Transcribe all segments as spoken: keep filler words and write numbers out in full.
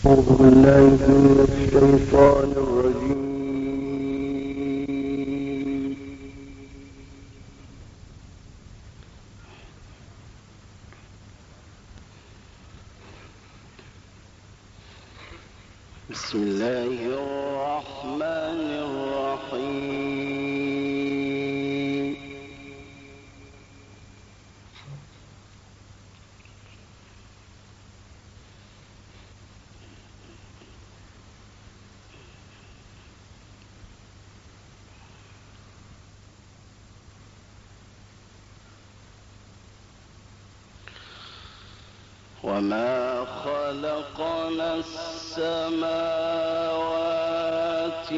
أعوذ بالله من الشيطان الرجيم. بسم الله الرحمن الرحيم. وما خلقنا السماوات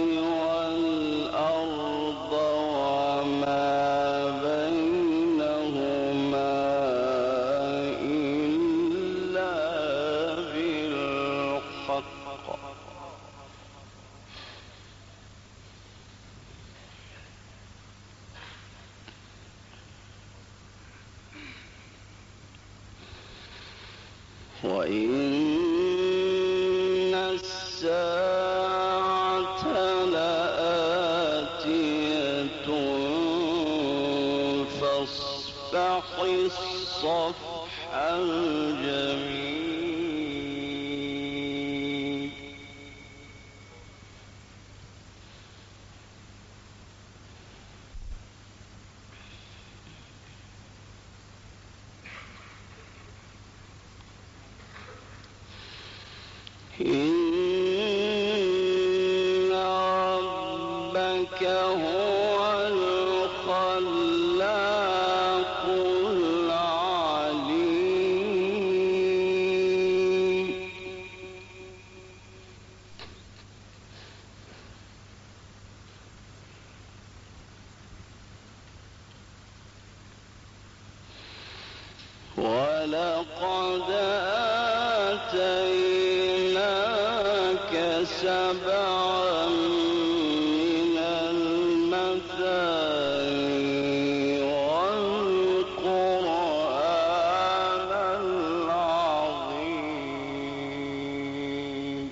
والأرض وما بينهما إلا بالحق وإن الساعة لآتية فاصفح الصفح الجميل. إن ربك هو الخلاق العليم. ولقد آتيناك سبعا من المثاني والقرآن العظيم.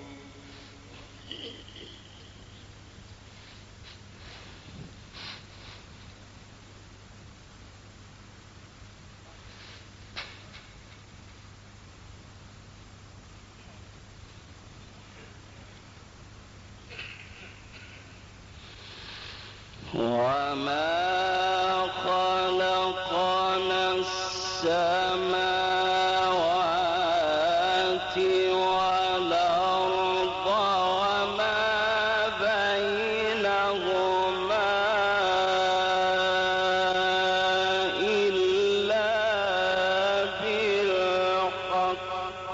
وما خلقنا السماوات والأرض وما بينهما إلا بالحق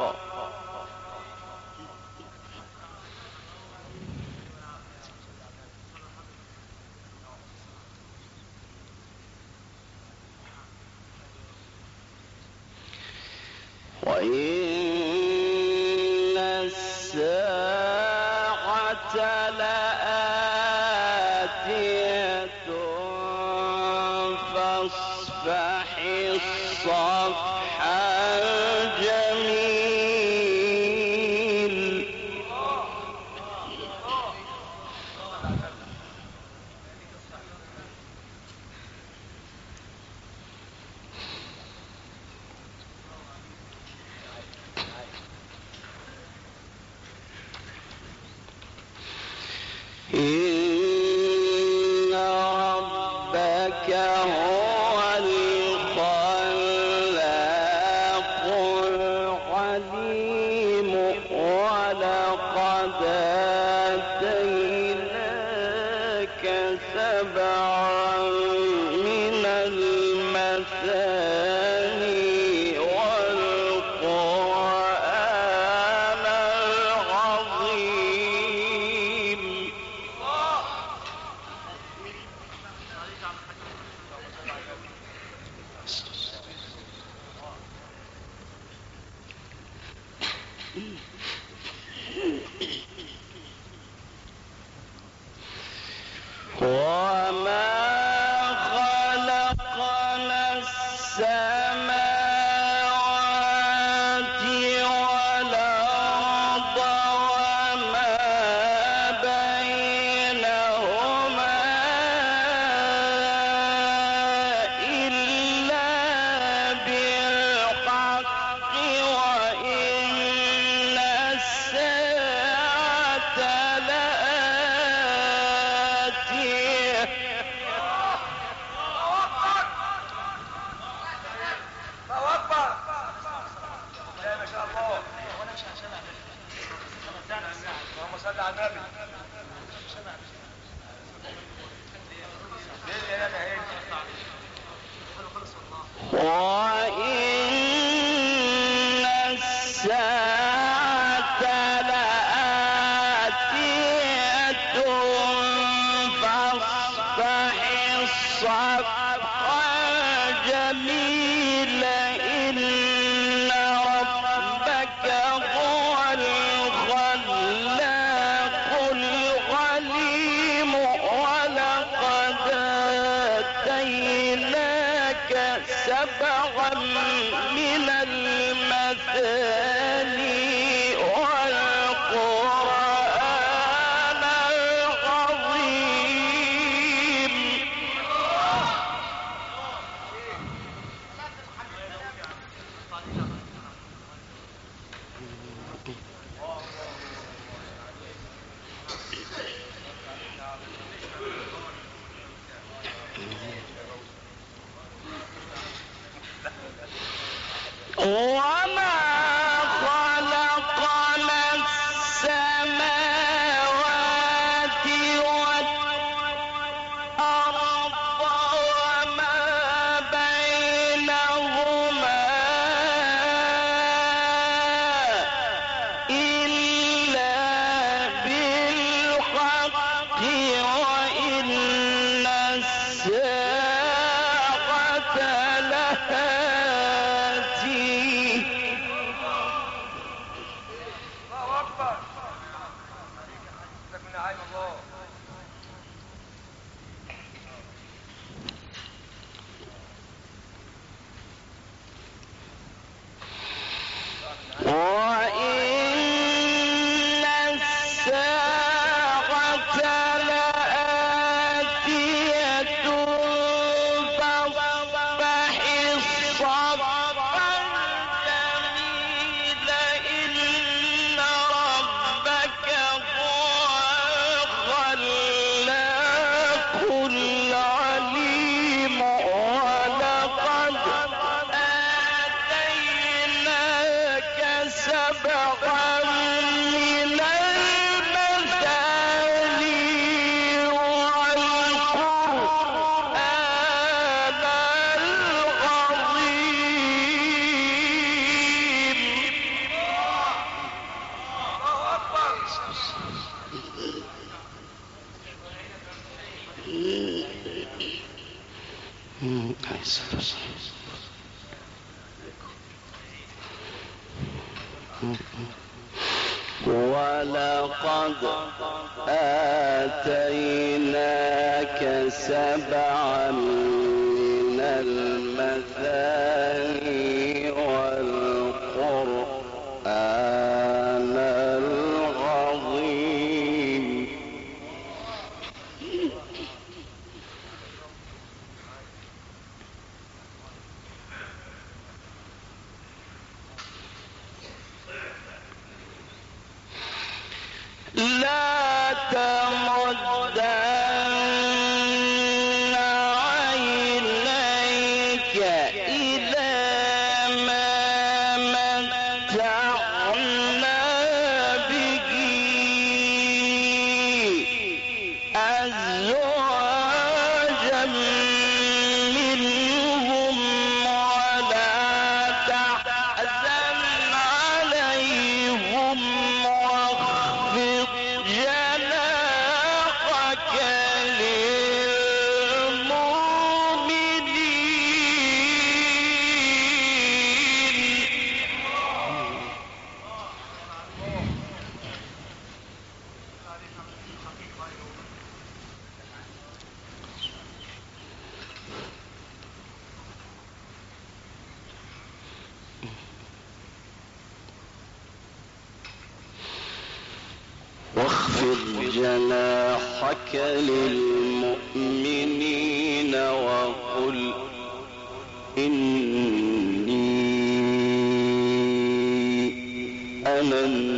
وإن الساعة لآتية فاصفح الصفح الجميل. إن ربك هو الخلاق العليم. ولقد آتيناك سبعا من المثاني والقرآن العظيم. وما خلقنا السماوات والأرض الساعة لآتية فاصفح الصفح الجميل إن ربك هو الخلاق العليم ولقد آتيناك سبعا من المثاني والقرآن العظيم. وما خلقنا السماوات والأرض وما بينهما إلا بالحق وإن الساعة لآتية. الله أكبر. لك من نعيم الله. وإن الساعة لآتية فاصفح الصفح الجميل إن ربك هو الخلاق العليم ولقد آتيناك سبعا من المثاني والقرآن العظيم. الله أكبر. ولقد آتيناك سبعا من المثاني والقرآن العظيم. لا تمدن عينيك إلى ما متعنا به أزواجا منهم ولا تحزن عليهم واخفض جناحك للمؤمنين. واخفض جناحك للمؤمنين وقل إني أنا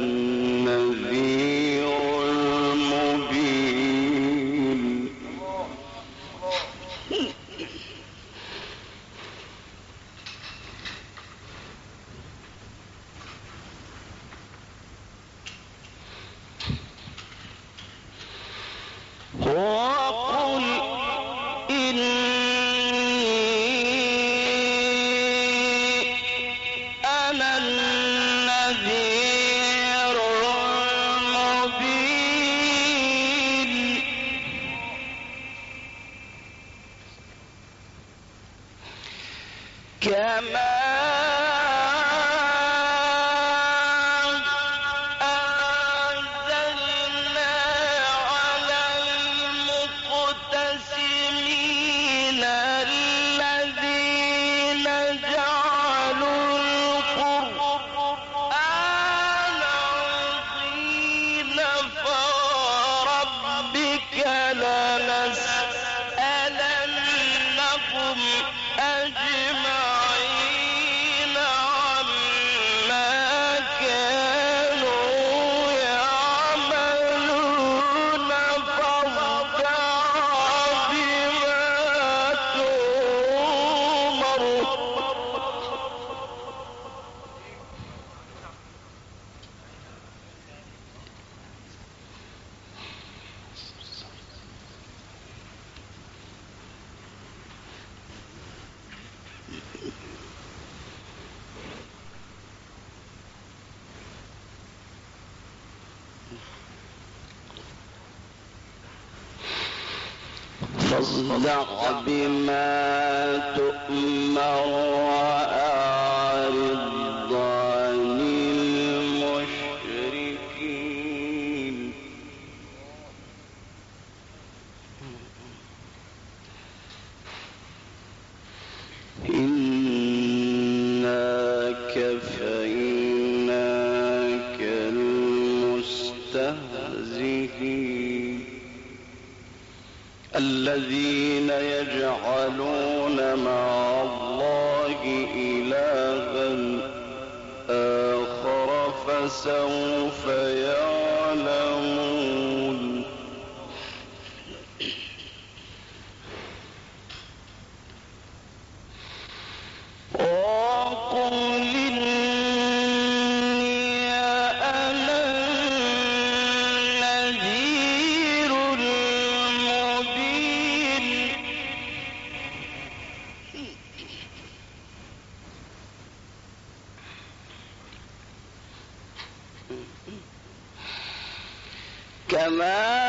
النذير المبين. وقل إني أنا النذير النذير المبين كما فاصدع بما تؤمر وأعرض عن المشركين إنا كفيناك المستهزئين الذين يجعلون مع الله إلها آخر فسوف يعلمون وقل إني أنا النذير المبين كما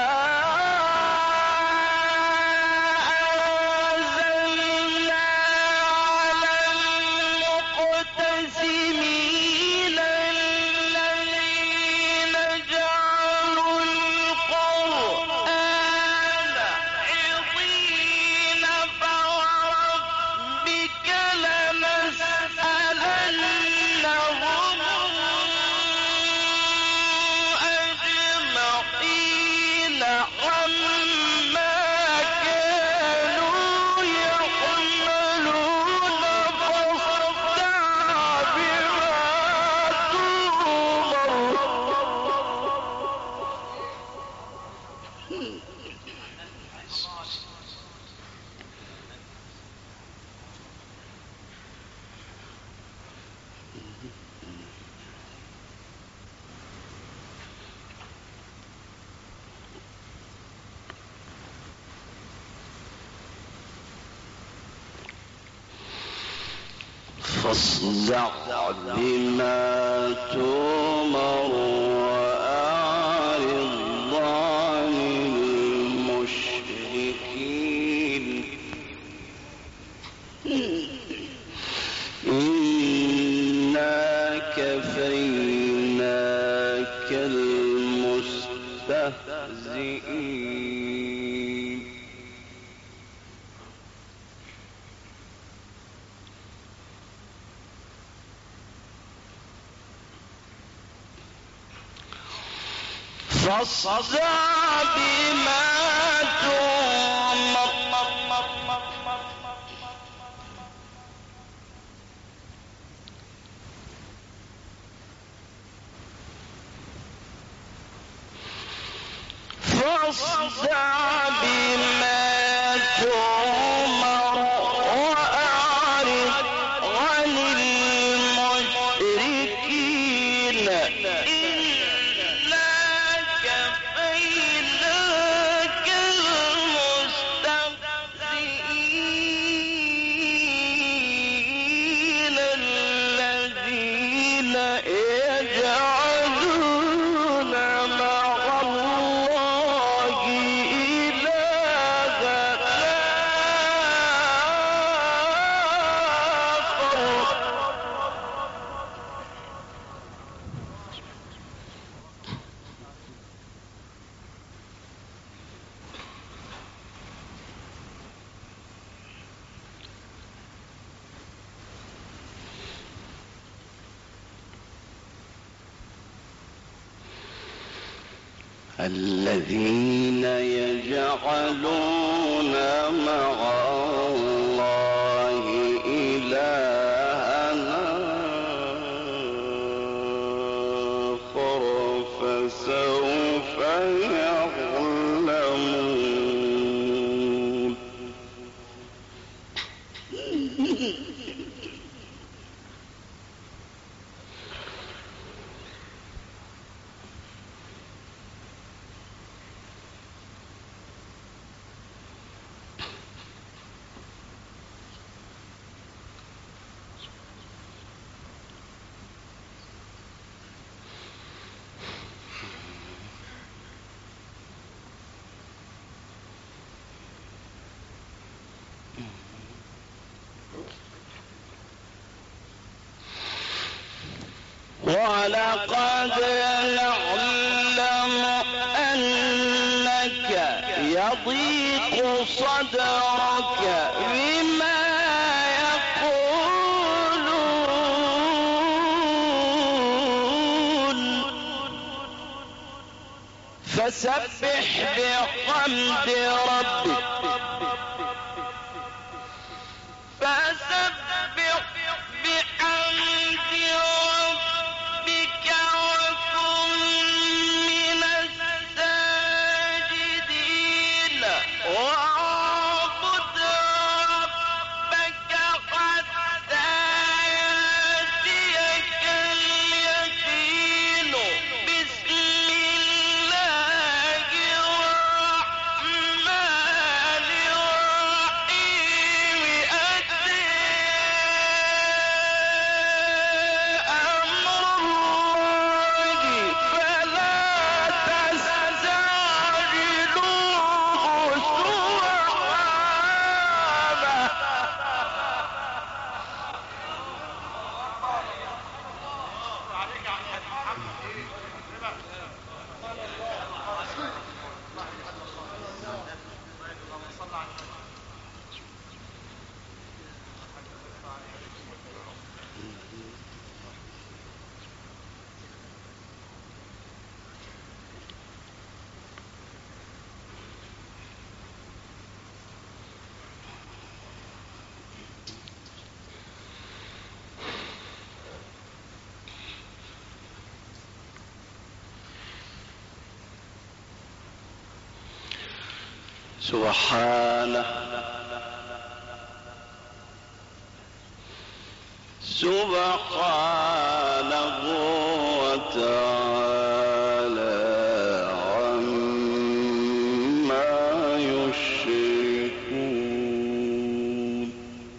فاصدع بما تؤمر وأعرض عن المشركين إنا كفيناك المستهزئين فاصدع بما تؤمر فاصدع بما تؤمر وأعرض عن المشركين الذين يجعلون الذين يجعلون مع الله إلها آخر فسوف يعلمون. ولقد نعلم أنك يضيق صدرك بما يقولون فسبح بحمد ربك فسبح بحمد ربك وكن من الساجدين واعبد ربك حتى يأتيك اليقين. بسم الله الرحمن الرحيم. أتى أمر الله فلا تستعجلوه سبحانه سبحانه وتعالى عما يشركون.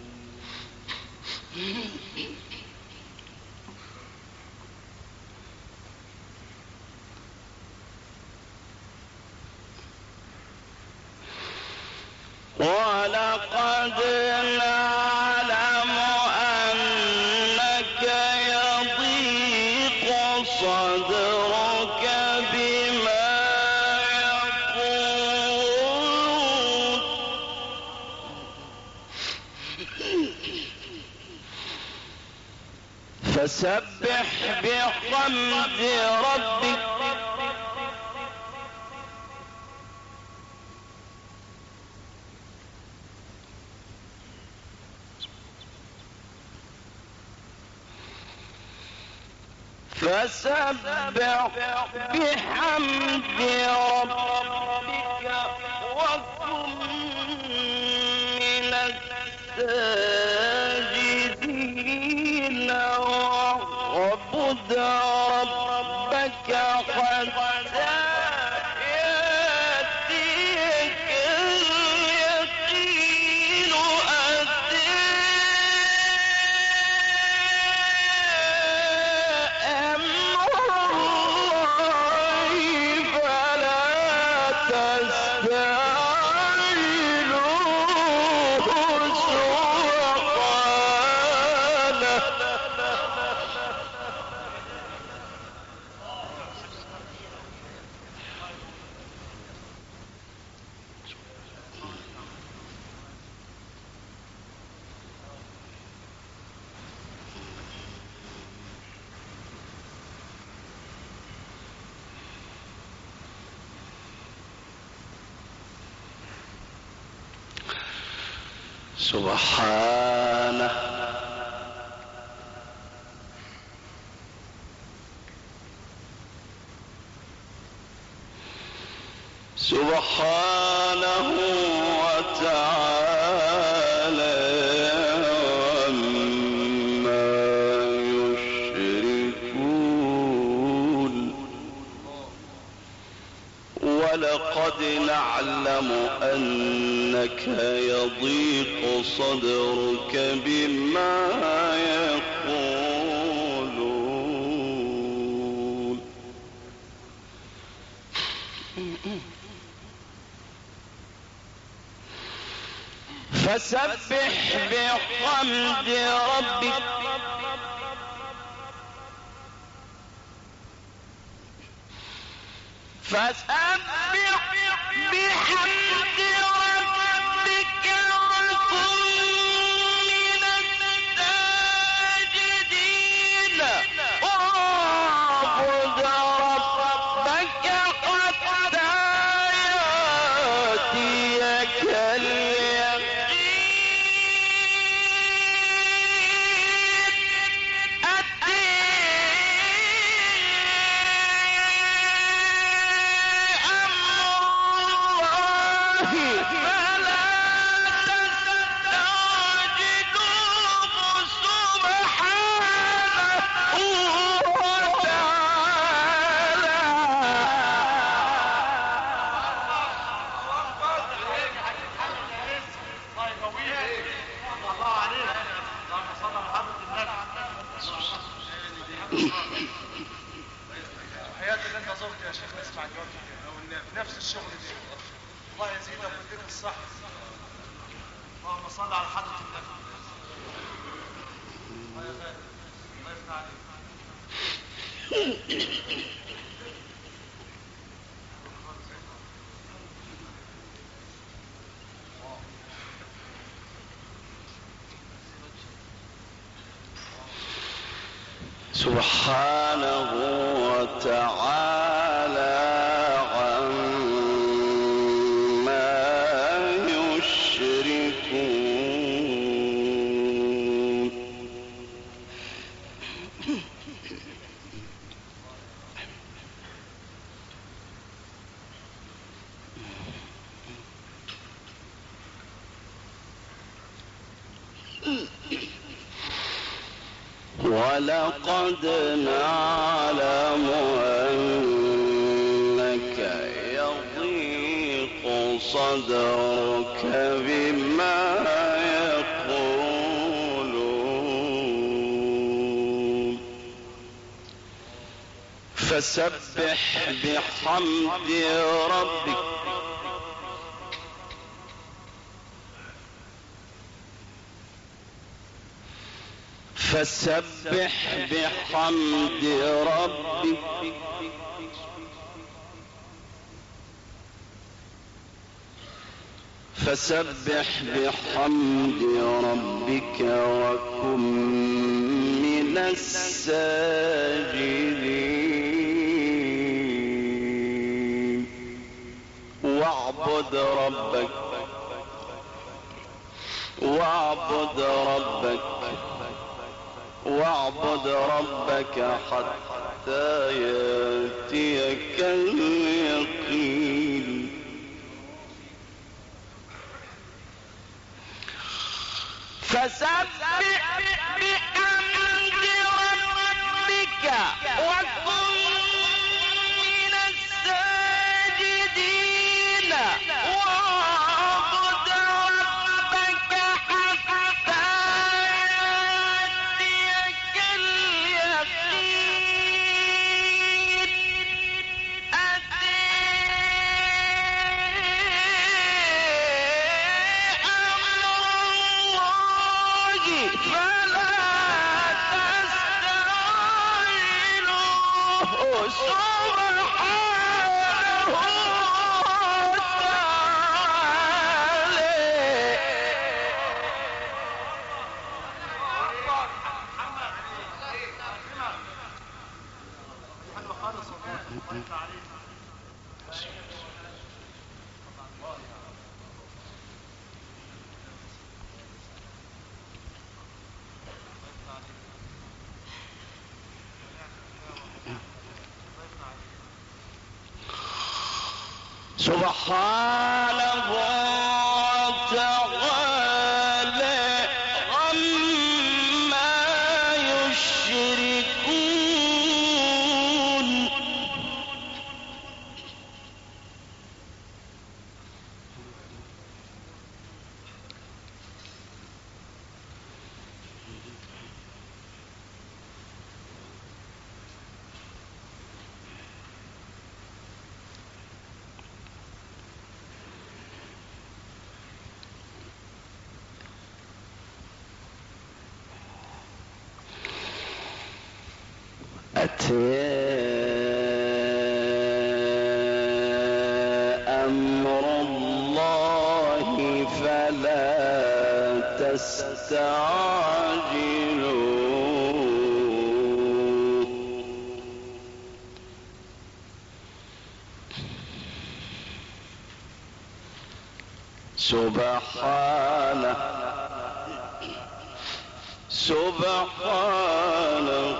ولقد نعلم أنك يضيق صدرك بما يقولون فسبح بحمد ربك فسبح بحمد ربك وكن من الساجدين واعبد ربك حتى يأتيك اليقين. أتى أمر الله فلا تستعجلوه سبحانه. سبحانه سبحانه وتعالى عما يشركون. ولقد نعلم أنك يضيق صدرك بما يقولون. فسبح بحمد ربك فسبح بحمد ربك وكن من الساجدين. واعبد ربك حتى يأتيك نفس الشغل دي. الله يزيدك ويديك الصحة. اللهم صل على حضرة النبي. الله يبارك. الله يفتح عليك. سبحانه وتعالى عما يشركون. ولقد نعلم أنك يضيق صدرك بما يقولون. فسبح بحمد ربك فسبح بحمد ربك فسبح بحمد ربك وكن من الساجدين. واعبد ربك واعبد ربك واعبد ربك حتى يأتيك اليقين. فسبح بحمد ربك وكن من الساجدين. واعبد ربك حتى يأتيك اليقين. أتي أمر الله فلا تستعجلوه. سبحانه وتعالى حلو خالص والله. الله يفتح عليك. سبحانه وتعالى عما يشركون. أتى أمر الله فلا تستعجلوه. سبحانه سبحانه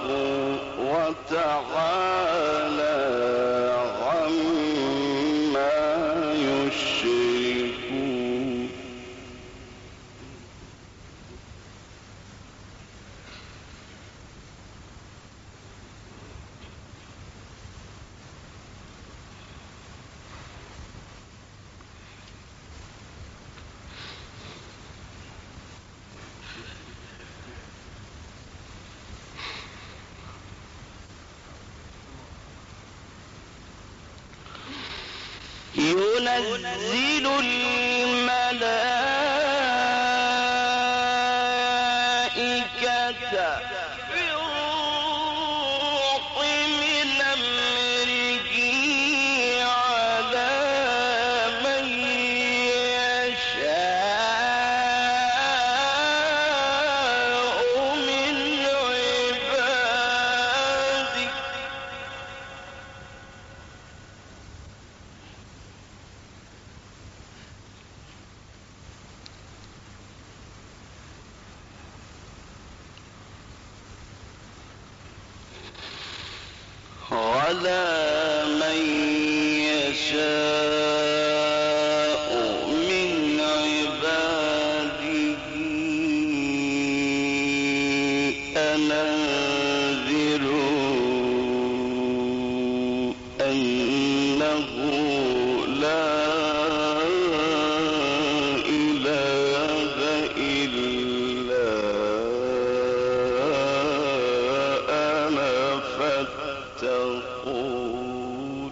وتعالى عما يشركون. ينزل الملائكة بالروح من أمره على من يشاء من عباده. على من يشاء من عباده أنذروا أنه لا إله إلا أنا فاتقون.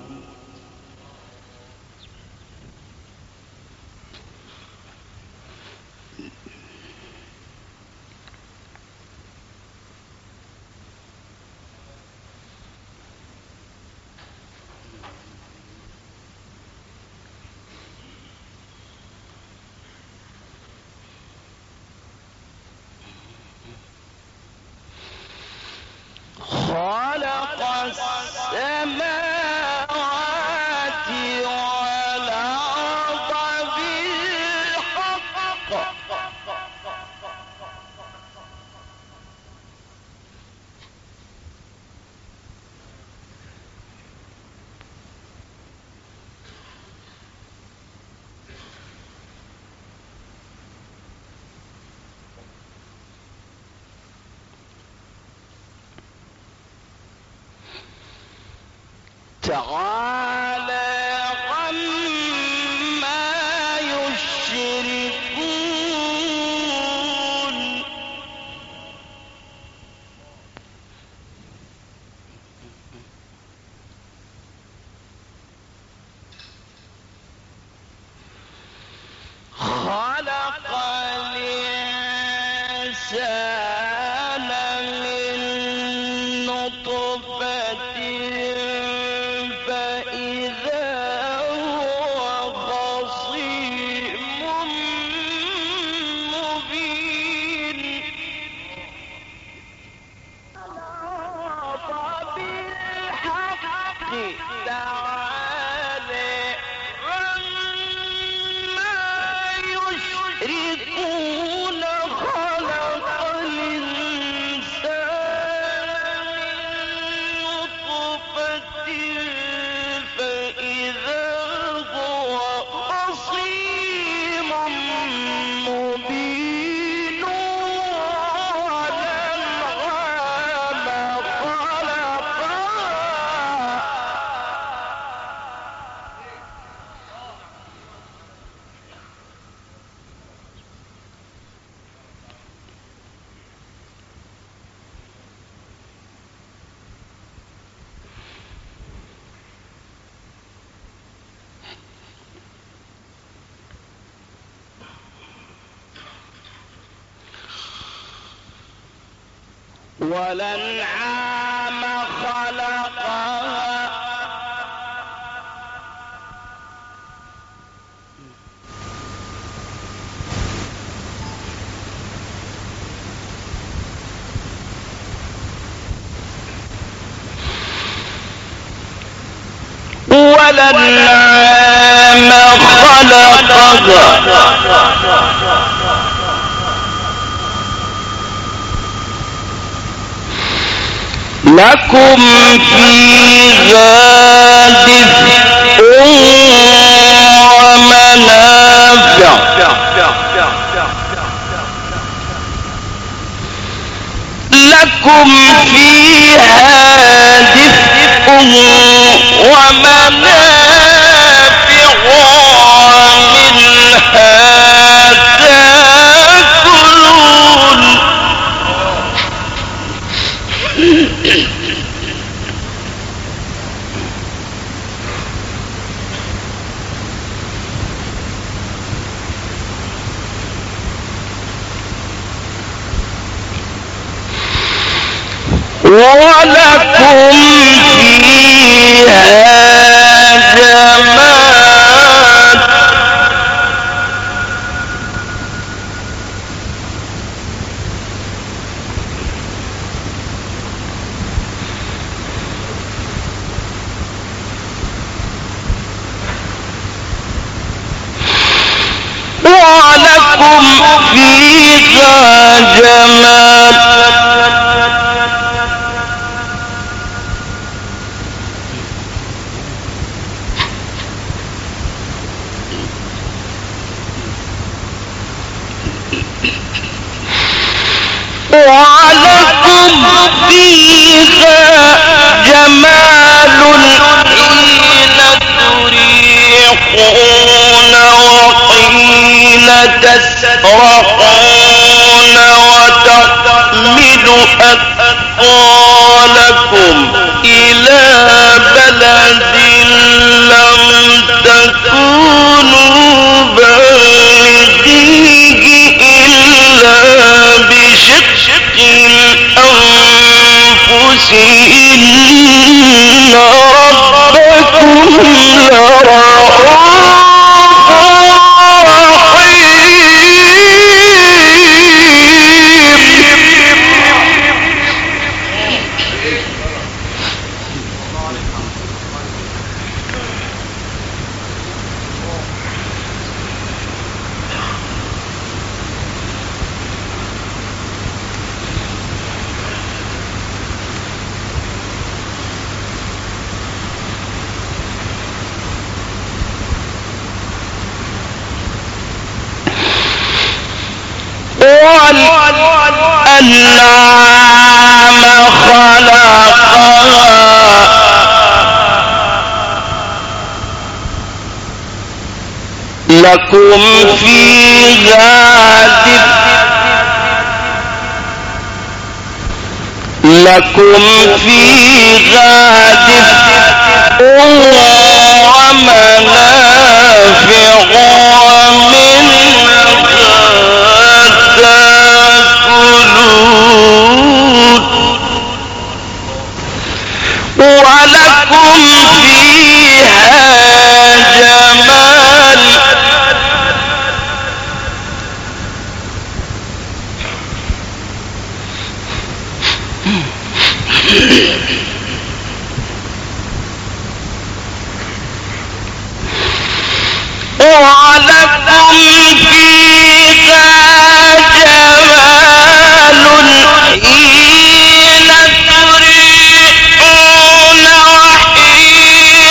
خلق السماوات والأرض بالحق تعالى عما يشركون. خلق الإنسان من نطفة تعالى عما يشركون. خلق الإنسان من نطفة فإذا هو والأنعام خلقها والأنعام خلقها لكم فيها دفء ومنافع لكم فيها دفء ومنافع ومنها تأكلون ولكم فيها جمال ولكم فيها جمال وعليكم فيها جمال حين تريحون وحين تسرحون وتحمل أثقالكم إلى بلد لم تكونوا بالغيه إلا بشق الأنفس إن ربكم لرؤوف والأنعام خلقها لكم فيها دفء لكم فيها دفء ومنافع ومنها تأكلون ولكم فيها جمال ولكم فيها جمال حين تريحون وحين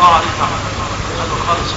الله عليك يا عم. حلو خالص.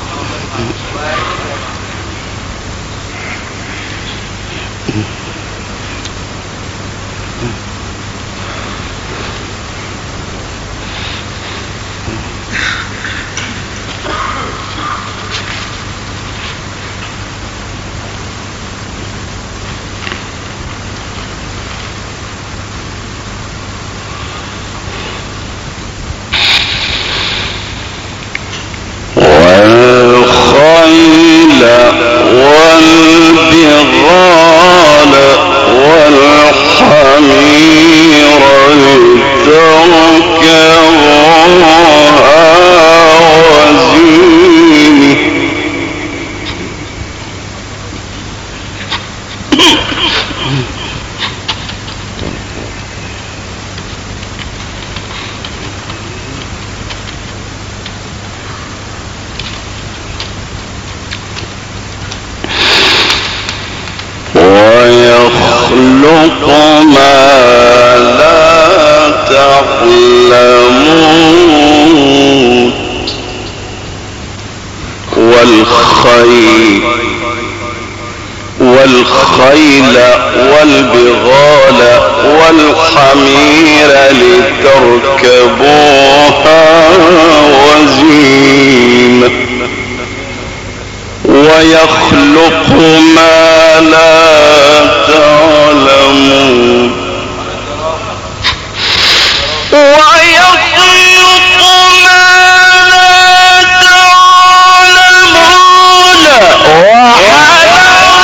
ويخلق ما لا تعلمون والخيل والخيل والبغال والحمير لتركبوها وزينة ويخلق ما لا تعلمون ويخلق ما لا تعلمون وعلى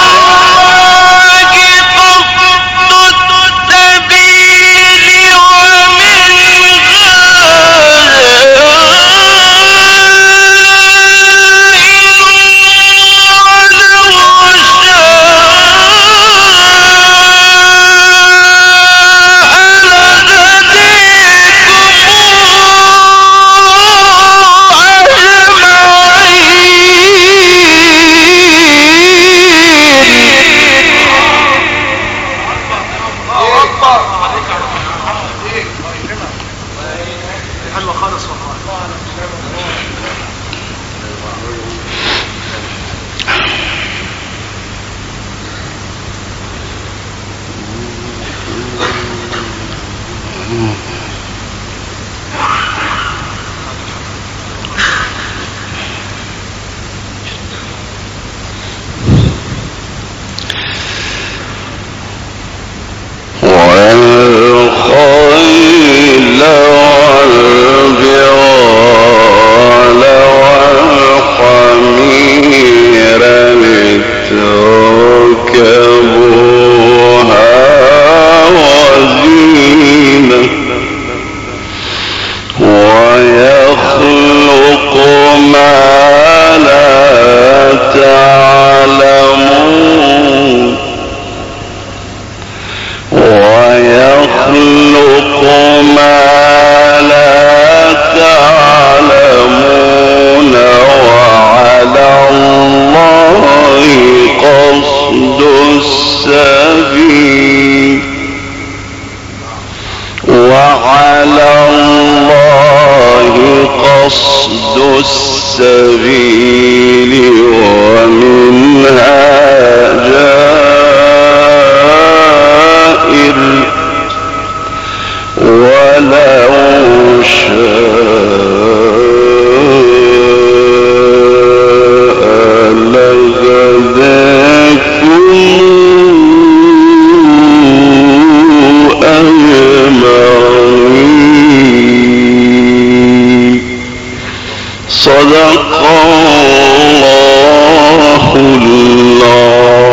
السبيل ومنها جائر ولو شاء لهداكم أجمعين. صدق الله الله